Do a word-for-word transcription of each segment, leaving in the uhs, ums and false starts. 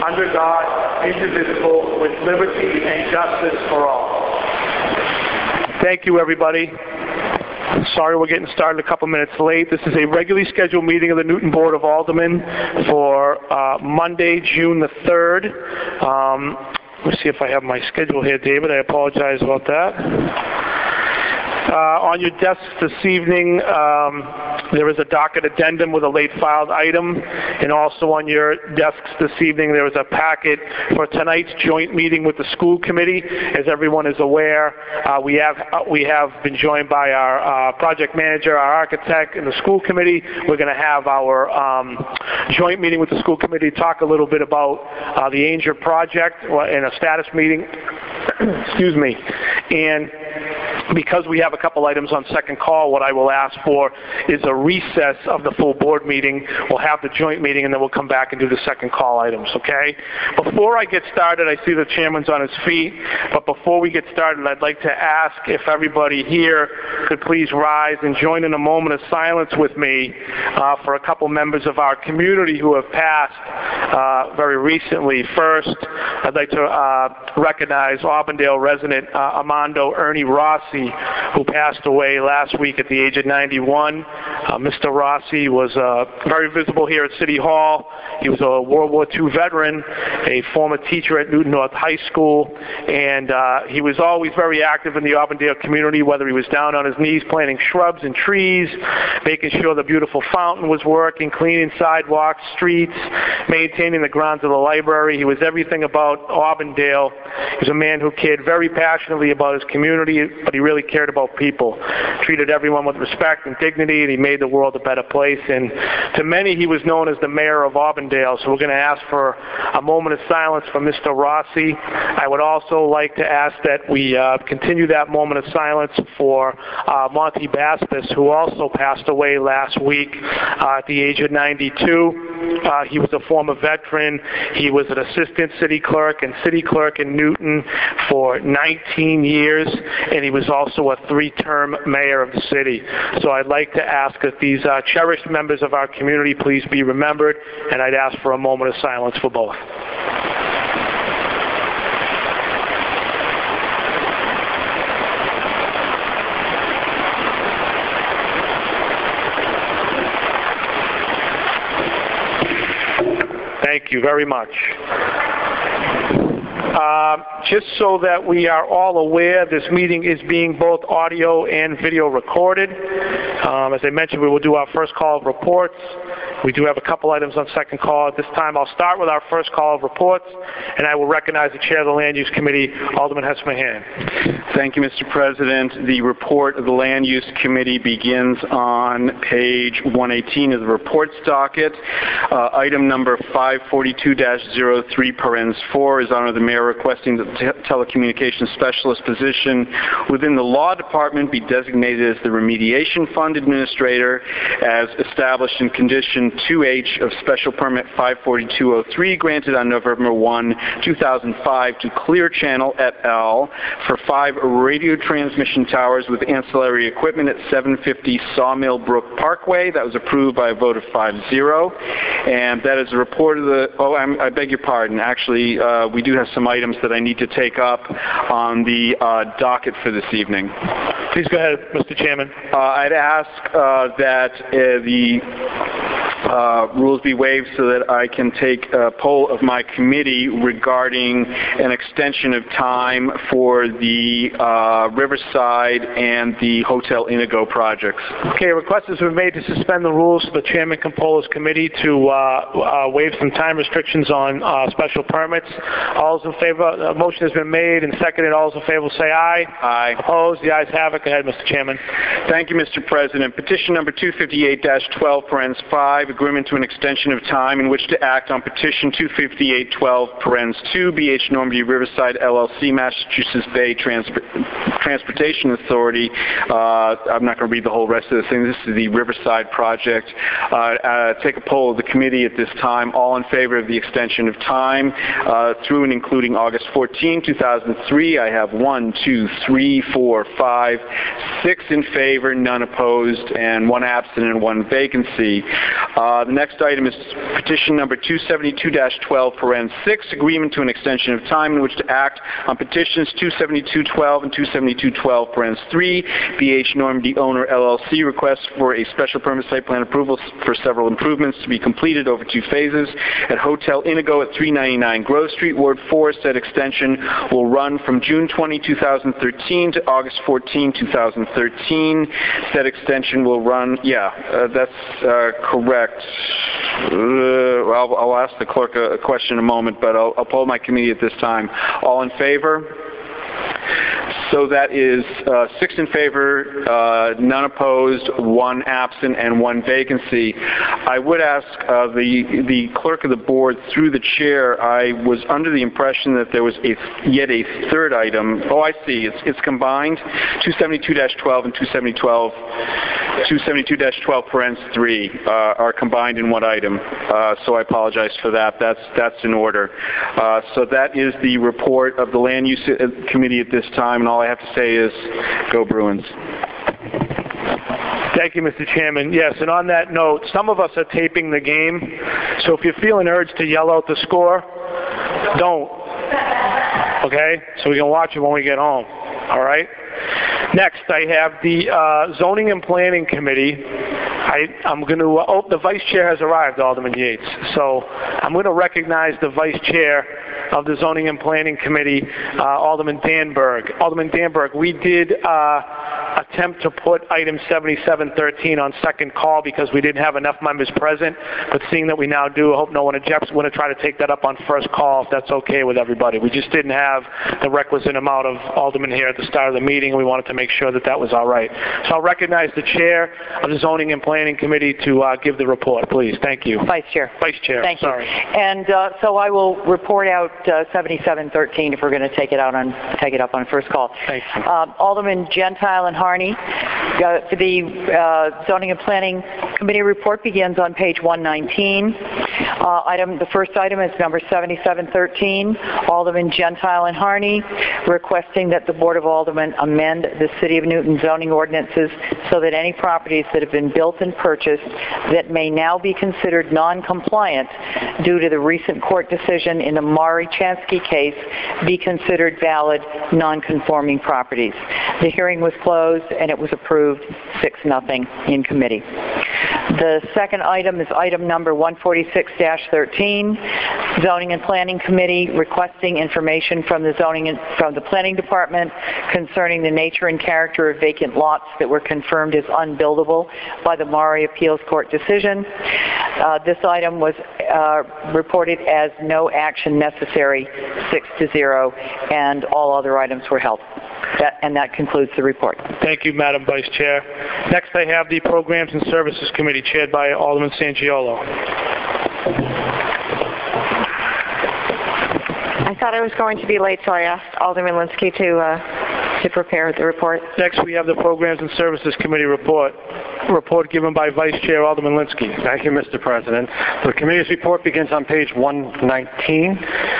under God, indivisible, with liberty and justice for all. Thank you, everybody. Sorry we're getting started a couple minutes late. This is a regularly scheduled meeting of the Newton Board of Aldermen for uh, Monday, June the third. Um, let me see if I have my schedule here, David. I apologize about that. Uh, on your desks this evening, um, there is a docket addendum with a late filed item, and also on your desks this evening there is a packet for tonight's joint meeting with the school committee. As everyone is aware, uh, we have uh, we have been joined by our uh, project manager, our architect, and the school committee. We're going to have our um, joint meeting with the school committee to talk a little bit about uh, the Ainger project in a status meeting. Excuse me. And because we have a couple items on second call, what I will ask for is a recess of the full board meeting. We'll have the joint meeting, and then we'll come back and do the second call items, okay? Before I get started, I see the chairman's on his feet, but before we get started, I'd like to ask if everybody here could please rise and join in a moment of silence with me uh, for a couple members of our community who have passed uh, very recently. First, I'd like to uh, recognize Auburndale resident uh, Armando Ernie Rossi, who passed away last week at the age of ninety-one. Uh, Mister Rossi was uh, very visible here at City Hall. He was a World War Two veteran, a former teacher at Newton North High School, and uh, he was always very active in the Auburndale community, whether he was down on his knees planting shrubs and trees, making sure the beautiful fountain was working, cleaning sidewalks, streets, maintaining the grounds of the library. He was everything about Auburndale. He was a man who cared very passionately about his community, but he really cared about people, treated everyone with respect and dignity, and he made the world a better place. And to many, he was known as the mayor of Auburndale. So we're going to ask for a moment of silence for Mister Rossi. I would also like to ask that we uh, continue that moment of silence for uh, Monty Baspis, who also passed away last week uh, at the age of ninety-two. Uh, he was a former veteran. He was an assistant city clerk and city clerk in Newton for nineteen years, and he was also a three-term mayor of the city. So I'd like to ask that these uh, cherished members of our community please be remembered, and I'd ask for a moment of silence for both. Thank you very much. Uh, just so that we are all aware, this meeting is being both audio and video recorded. Um, as I mentioned, we will do our first call of reports. We do have a couple items on second call. At this time, I'll start with our first call of reports, and I will recognize the chair of the Land Use Committee, Alderman Hess-Mahan. Thank you, Mister President. The report of the Land Use Committee begins on page one eighteen of the reports docket. Uh, item number five forty-two dash zero three, parens four, is honor the mayor requesting that the telecommunications specialist position within the law department be designated as the remediation fund administrator as established in condition two H of special permit five forty-two oh three granted on November first, two thousand five to Clear Channel et al. For five radio transmission towers with ancillary equipment at seven fifty Sawmill Brook Parkway. That was approved by a vote of five zero. And that is a report of the, oh, I'm, I beg your pardon. Actually, uh, we do have some items that I need to take up on the uh, docket for this evening. Please go ahead, Mister Chairman. Uh, I'd ask uh, that uh, the Uh, rules be waived so that I can take a poll of my committee regarding an extension of time for the uh, Riverside and the Hotel Inigo projects. Okay, a request has been made to suspend the rules so the chairman can poll his committee to uh, uh, waive some time restrictions on uh, special permits. All those in favor, a motion has been made and seconded. All those in favor will say aye. Aye. Opposed? The ayes have it. Go ahead, Mister Chairman. Thank you, Mister President. Petition number two fifty-eight dash twelve, parens five, agreement to an extension of time in which to act on petition two fifty-eight twelve, parens two, B H Normandy Riverside L L C, Massachusetts Bay Trans Transportation Authority. Uh, I'm not going to read the whole rest of the thing. This is the Riverside project. Uh, uh, take a poll of the committee at this time. All in favor of the extension of time uh, through and including August fourteenth, two thousand three. I have one, two, three, four, five, six in favor, none opposed, and one absent and one vacancy. Uh, Uh, the next item is petition number two seventy-two dash twelve, paren six, agreement to an extension of time in which to act on petitions two seventy-two twelve and two seventy-two twelve, paren three. B H Normandy Owner L L C requests for a special permit site plan approval for several improvements to be completed over two phases at Hotel Inigo at three ninety-nine Grove Street, Ward four. Said extension will run from June twentieth, two thousand thirteen to August fourteenth, two thousand thirteen. Said extension will run, yeah, uh, that's uh, correct. Uh, I'll, I'll ask the clerk a, a question in a moment, but I'll, I'll poll my committee at this time. All in favor? So that is uh, six in favor, uh, none opposed, one absent, and one vacancy. I would ask uh, the the clerk of the board, through the chair, I was under the impression that there was a yet a third item. Oh, I see. It's it's combined. two seventy-two dash twelve and two seventy-two dash twelve, parens three uh, are combined in one item. Uh, so I apologize for that. That's that's in order. Uh, so that is the report of the Land Use Committee at this time, and all I have to say is, go Bruins. Thank you, Mister Chairman. Yes, and on that note, some of us are taping the game, so if you're feeling urged to yell out the score, don't. Okay? So we can watch it when we get home. All right? Next, I have the uh, Zoning and Planning Committee. I, I'm going to, uh, oh, the Vice Chair has arrived, Alderman Yates. So I'm going to recognize the Vice Chair of the Zoning and Planning Committee, uh, Alderman Danberg. Alderman Danberg, we did uh, attempt to put item seventy-seven thirteen on second call because we didn't have enough members present, but seeing that we now do, I hope no one objects. We're going to try to take that up on first call if that's okay with everybody. We just didn't have the requisite amount of aldermen here at the start of the meeting, and we wanted to make sure that that was all right. So I'll recognize the Chair of the Zoning and Planning Committee to uh, give the report, please. Thank you. Vice Chair. Vice Chair. Thank Sorry. you. And uh, so I will report out uh, seventy-seven thirteen if we're going to take it out on take it up on first call. Thank you. Um, Alderman Gentile and Harney. Uh, the uh, Zoning and Planning Committee report begins on page one nineteen. Uh, item, the first item is number seventy-seven thirteen. Alderman Gentile and Harney requesting that the Board of Aldermen amend the City of Newton zoning ordinances so that any properties that have been built and purchased that may now be considered non-compliant due to the recent court decision in the Mari Chansky case be considered valid non-conforming properties. The hearing was closed and it was approved six nothing in committee. The second item is item number one forty-six dash thirteen. Zoning and Planning Committee requesting information from the zoning and, from the Planning Department concerning the nature and character of vacant lots that were confirmed as unbuildable by the Mari Appeals Court decision. Uh, this item was uh, reported as no action necessary, six to zero, and all other items were held. That, and that concludes the report. Thank you, Madam Vice Chair. Next, I have the Programs and Services Committee, chaired by Alderman Sangiolo. I thought I was going to be late, so I asked Alderman Linsky to uh, to prepare the report. Next, we have the Programs and Services Committee report. Report given by Vice Chair Alderman Linsky. Thank you, Mister President. The committee's report begins on page one nineteen.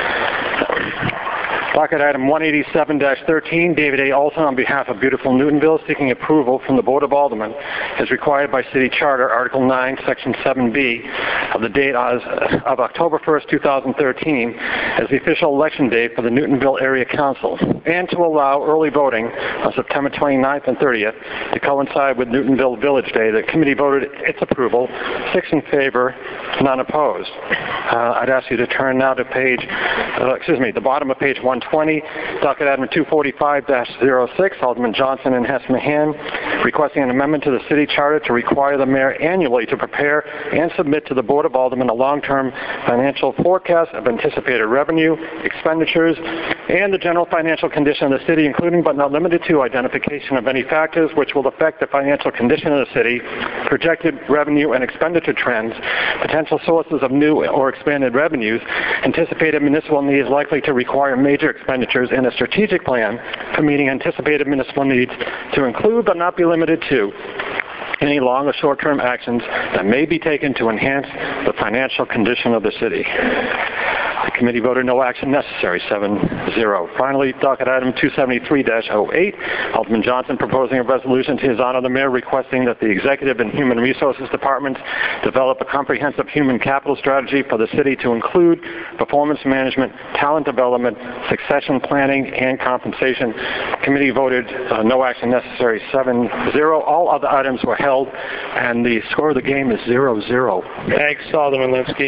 Docket item one eighty-seven dash thirteen, David A. Alton on behalf of Beautiful Newtonville seeking approval from the Board of Aldermen as required by City Charter, Article nine, Section seven B of the date as, of October first, two thousand thirteen as the official election date for the Newtonville Area Council, and to allow early voting on September twenty-ninth and thirtieth to coincide with Newtonville Village Day. The committee voted its approval, six in favor, none opposed. Uh, I'd ask you to turn now to page, uh, excuse me, the bottom of page one twenty, docket item two forty-five dash zero six, Alderman Johnson and Hess Mahan, requesting an amendment to the city charter to require the mayor annually to prepare and submit to the Board of Aldermen a long-term financial forecast of anticipated revenue, expenditures, and the general financial condition of the city, including but not limited to identification of any factors which will affect the financial condition of the city, projected revenue and expenditure trends, potential sources of new or expanded revenues, anticipated municipal needs likely to require major expenditures, and a strategic plan for meeting anticipated municipal needs to include but not be limited to any long or short-term actions that may be taken to enhance the financial condition of the city. The committee voted no action necessary, seven zero. Finally, docket item two seventy-three dash oh eight, Alderman Johnson proposing a resolution to his honor the mayor requesting that the Executive and Human Resources Departments develop a comprehensive human capital strategy for the city to include performance management, talent development, succession planning, and compensation. Committee voted uh, no action necessary, seven zero. All other items were held, and the score of the game is zero zero. Thanks, Alderman Linsky.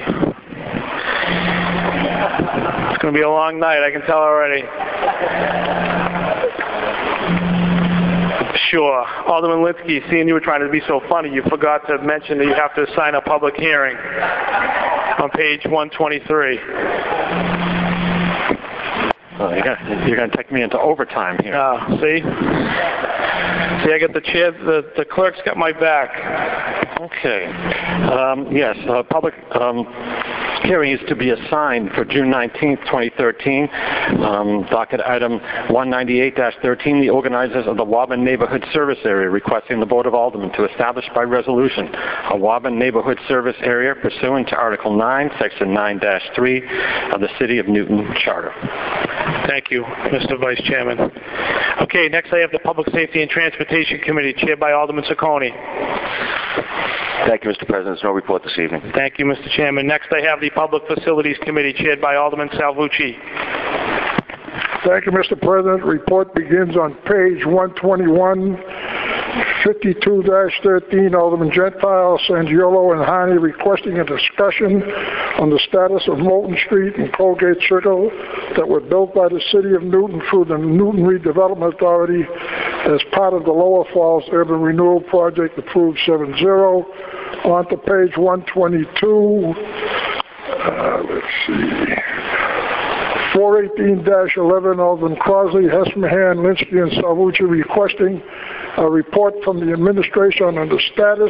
It's going to be a long night, I can tell already. Sure. Alderman Linsky, seeing you were trying to be so funny, you forgot to mention that you have to assign a public hearing on page one twenty-three. Oh, you're going to take me into overtime here. Uh, see? See, I got the chair, the, the clerk's got my back. Okay. Um, yes, uh, public um, hearing is to be assigned for June nineteenth, twenty thirteen. Um, docket item one ninety-eight dash thirteen, the organizers of the Waban Neighborhood Service Area requesting the Board of Aldermen to establish by resolution a Waban Neighborhood Service Area pursuant to Article nine, Section nine dash three of the City of Newton Charter. Thank you, Mister Vice Chairman. Okay, next I have the Public Safety and Transportation Committee, chaired by Alderman Ciccone. Thank you, Mister President. There's no report this evening. Thank you, Mister Chairman. Next I have the Public Facilities Committee, chaired by Alderman Salvucci. Thank you, Mister President. Report begins on page one twenty-one, fifty-two dash thirteen, Alderman Gentile, Sangiolo, and Harney requesting a discussion on the status of Moulton Street and Colgate Circle that were built by the City of Newton through the Newton Redevelopment Authority as part of the Lower Falls Urban Renewal Project, approved seven zero. On to page one twenty-two. Uh, let's see. four eighteen dash eleven, Alderman Crosley, Hesmahan, Linsky, and Salvucci requesting a report from the administration on the status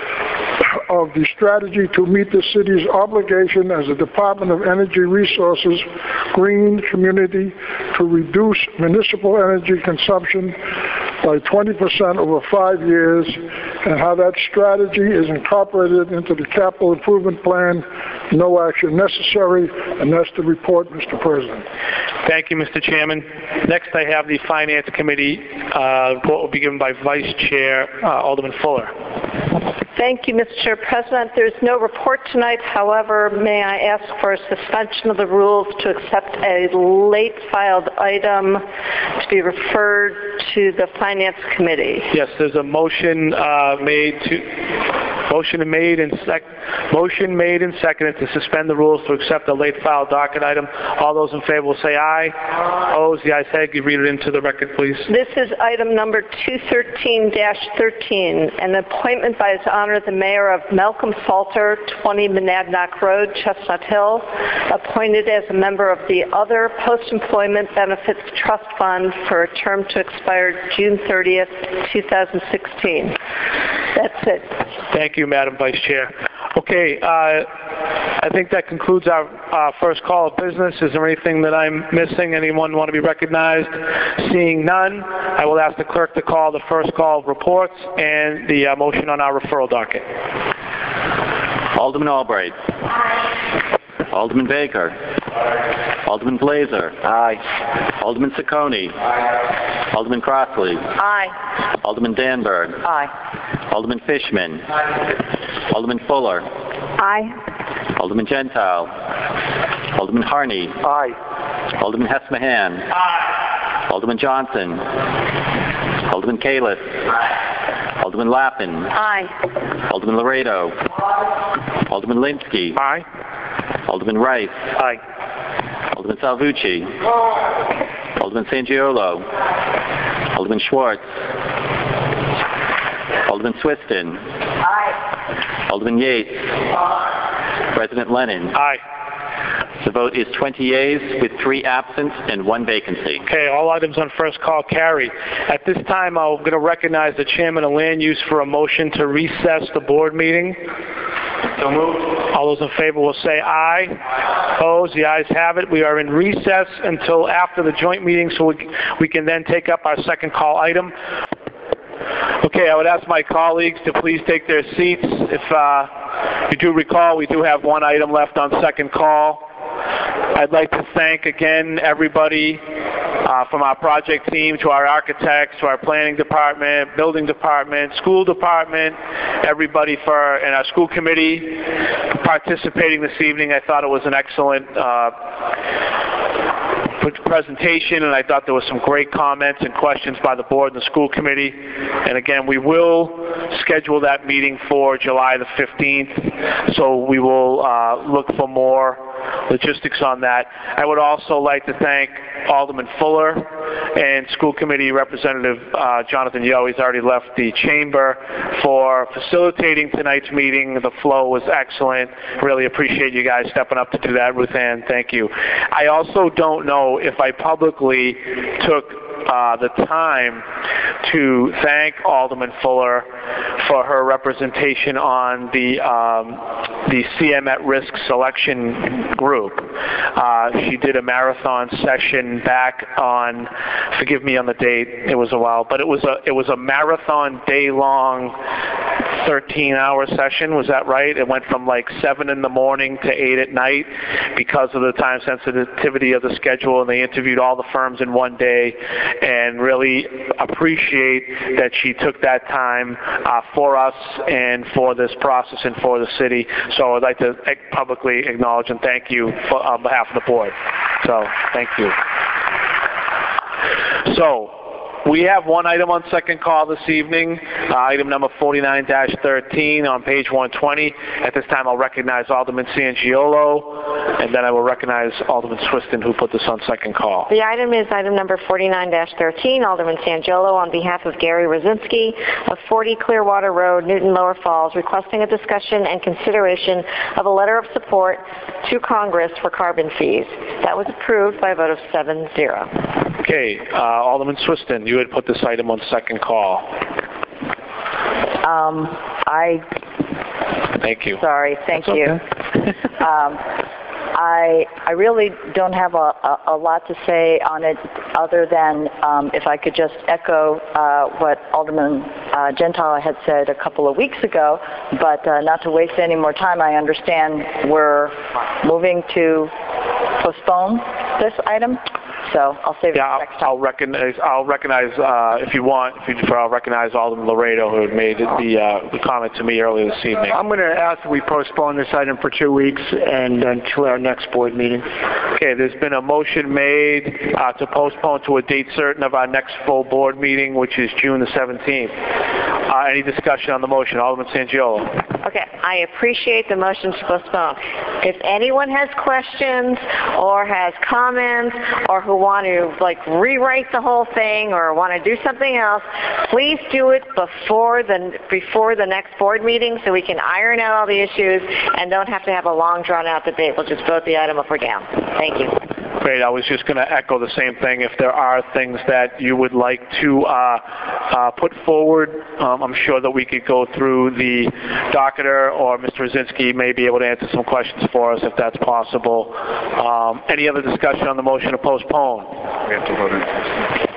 of the strategy to meet the city's obligation as a Department of Energy Resources green community to reduce municipal energy consumption by twenty percent over five years, and how that strategy is incorporated into the capital improvement plan. No action necessary, and that's the report, Mister President. Thank you, Mister Chairman. Next I have the Finance Committee. Uh, report will be given by Vice Chair uh, Alderman Fuller. Thank you, Mister President. There's no report tonight. However, may I ask for a suspension of the rules to accept a late filed item to be referred to the Finance Committee? Yes, there's a motion uh, made to motion made and sec motion made and seconded to suspend the rules to accept a late filed docket item. All those in favor will say aye. Opposed? The ayes have it. You read it into the record, please. This is item number two thirteen dash thirteen, an appointment by His Honor the Mayor of Malcolm Salter, twenty Monadnock Road, Chestnut Hill, appointed as a member of the Other Post-Employment Benefits Trust Fund for a term to expire June thirtieth, two thousand sixteen. That's it. Thank you, Madam Vice Chair. Okay, uh, I think that concludes our uh, first call of business. Is there anything that I'm missing? Anyone want to be recognized? Seeing none, I will ask the clerk to call the first call of reports and the uh, motion on our referral docket. Alderman Albright. Aye. Alderman Baker. Aye. Alderman Blazer. Aye. Alderman Ciccone. Aye. Alderman Crossley. Aye. Alderman Danberg. Aye. Alderman Fishman. Aye. Alderman Fuller. Aye. Alderman Gentile. Alderman Harney. Aye. Alderman Hesmahan. Aye. Alderman Johnson. Alderman Califf. Aye. Alderman Lappin. Aye. Alderman Laredo. Aye. Alderman Linsky. Aye. Alderman Rice. Aye. Alderman Salvucci. Aye. Alderman Sangiolo. Alderman Schwartz. Alderman Swiston. Aye. Alderman Yates. Aye. President Lennon. Aye. The vote is twenty yeas with three absent and one vacancy. Okay, all items on first call carry. At this time, I'm going to recognize the Chairman of Land Use for a motion to recess the board meeting. So moved. All those in favor will say aye. Aye. Opposed? The ayes have it. We are in recess until after the joint meeting, so we, we can then take up our second call item. Okay, I would ask my colleagues to please take their seats. If uh, you do recall, we do have one item left on second call. I'd like to thank again everybody uh, from our project team to our architects, to our planning department, building department, school department, everybody for, and our school committee for participating this evening. I thought it was an excellent uh, presentation, and I thought there was some great comments and questions by the board and the school committee. And again, we will schedule that meeting for July the fifteenth, so we will uh, look for more logistics on that. I would also like to thank Alderman Fuller and School Committee Representative uh, Jonathan Yo, he's already left the chamber, for facilitating tonight's meeting. The flow was excellent. Really appreciate you guys stepping up to do that. Ruth Ann, thank you. I also don't know if I publicly took Uh, the time to thank Alderman Fuller for her representation on the um, the C M at Risk selection group. Uh, she did a marathon session back on, forgive me on the date, it was a while, but it was a it was a marathon day-long thirteen hour session, was that right? It went from like seven in the morning to eight at night because of the time sensitivity of the schedule, and they interviewed all the firms in one day, and really appreciate that she took that time uh, for us and for this process and for the city. So I'd like to publicly acknowledge and thank you for, on behalf of the board. So thank you. So we have one item on second call this evening, uh, item number forty-nine dash thirteen on page one twenty. At this time, I'll recognize Alderman Sangiolo, and then I will recognize Alderman Swiston, who put this on second call. The item is item number forty-nine dash thirteen, Alderman Sangiolo on behalf of Gary Rosinski of forty Clearwater Road, Newton Lower Falls, requesting a discussion and consideration of a letter of support to Congress for carbon fees. That was approved by a vote of seven zero. Okay, uh, Alderman Swiston, you had put this item on second call. Um, I. Thank you. Sorry, thank That's you. Okay. um, I I really don't have a, a, a lot to say on it, other than um, if I could just echo uh, what Alderman uh, Gentile had said a couple of weeks ago, but uh, not to waste any more time. I understand we're moving to postpone this item. So I'll save it yeah, for next time. I'll recognize, I'll recognize uh, if you want, if you prefer, I'll recognize Alderman Laredo, who had made the, uh, the comment to me earlier this evening. I'm going to ask that we postpone this item for two weeks and until our next board meeting. Okay, there's been a motion made uh, to postpone to a date certain of our next full board meeting, which is June the seventeenth. Uh, any discussion on the motion? Alderman Sangiolo. Okay, I appreciate the motion to postpone. If anyone has questions or has comments or who want to like rewrite the whole thing or want to do something else, please do it before the before the next board meeting so we can iron out all the issues and don't have to have a long drawn out debate. We'll just vote the item up or down. Thank you. Great. I was just going to echo the same thing. If there are things that you would like to uh, uh, put forward, um, I'm sure that we could go through the docketer, or Mister Rosinski may be able to answer some questions for us if that's possible. Um, any other discussion on the motion to postpone? We have to vote on it.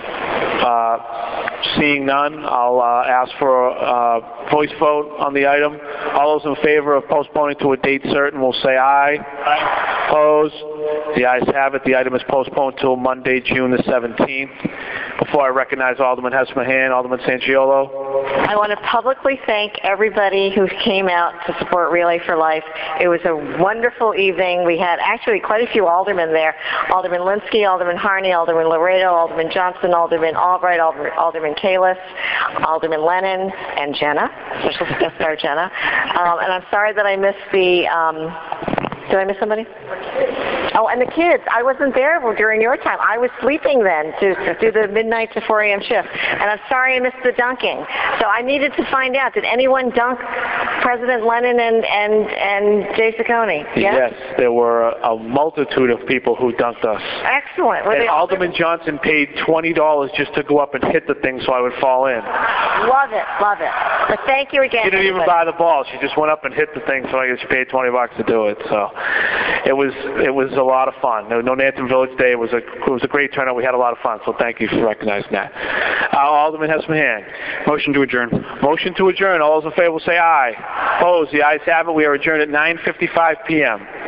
Uh, seeing none, I'll uh, ask for a uh, voice vote on the item. All those in favor of postponing to a date certain will say aye. Aye. Opposed? The ayes have it. The item is postponed till Monday, June the seventeenth. Before I recognize Alderman Hess-Mahan, Alderman Sangiolo. I want to publicly thank everybody who came out to support Relay for Life. It was a wonderful evening. We had actually quite a few aldermen there. Alderman Linsky, Alderman Harney, Alderman Laredo, Alderman Johnson, Alderman Albright, Alderman, Alderman Kalis, Alderman Lennon, and Jenna, special guest star Jenna. Um, and I'm sorry that I missed the, um, did I miss somebody? Oh, and the kids. I wasn't there during your time. I was sleeping then to do the midnight to four a.m. shift. And I'm sorry I missed the dunking. So I needed to find out, did anyone dunk President Lennon and, and, and Jay Saccone? Yes? Yes, there were a, a multitude of people who dunked us. Excellent. Were and they all Alderman Johnson paid twenty dollars just to go up and hit the thing so I would fall in. Love it, love it. But thank you again. She didn't even buy the ball. She just went up and hit the thing, so I guess she paid twenty bucks to do it. So it was it was a lot of fun. No, no Nanton Village Day. It was a it was a great turnout. We had a lot of fun. So thank you for recognizing that. Uh, Alderman Hess-Mahan. Motion to adjourn. Motion to adjourn. All those in favor will say aye. Opposed? The ayes have it. We are adjourned at nine fifty-five p m